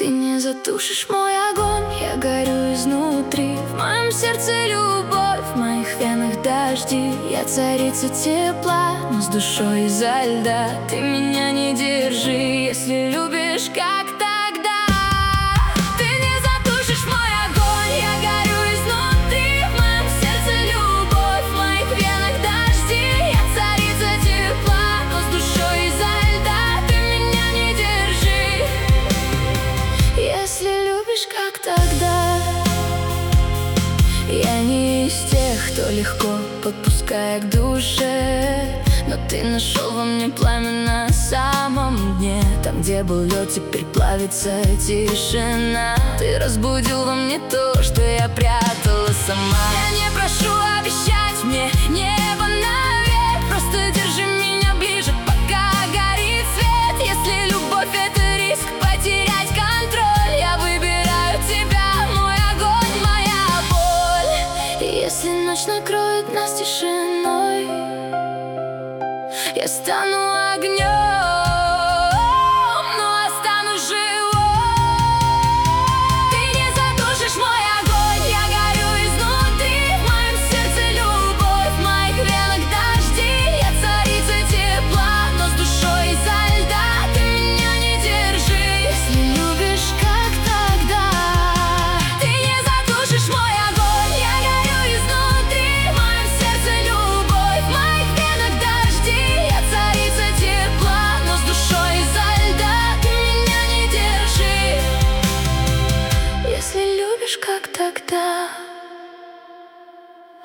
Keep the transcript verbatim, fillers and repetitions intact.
Ты не затушишь мой огонь, я горю изнутри. В моем сердце любовь, в моих венах дожди. Я царица тепла, но с душой изо льда. Ты меня не держи, если любишь, как тогда. Ты не затушишь мой огонь, я горю изнутри. В моем сердце любовь, в моих венах дожди. Я царица тепла, но с душой изо льда. Ты меня не держи, если любишь, как тогда. Я не из тех, кто легко подпускает к душе, но ты нашел во мне пламя на самом дне. Там, где был лед, теперь плавится тишина. Ты разбудил во мне то, что я прятала сама. Я не прошу обещать мне небо навек, просто держи меня ближе, пока горит свет. Если любовь — это риск потерять контроль, я выбираю тебя, мой огонь, моя боль. И если ночь накроет нас тишиной, я стану огнем, но останусь живой. Ты не затушишь мой огонь, я горю изнутри. В моем сердце любовь, в моих венах дожди. Я царица тепла, но с душой изо льда. Ты меня не держи, если любишь, как тогда. Ты не затушишь мой огонь, я горю изнутри. В моем сердце любовь, в моих венах дожди. Я царица тепла, но с душой изо льда. Ты меня не держи, если любишь, как тогда.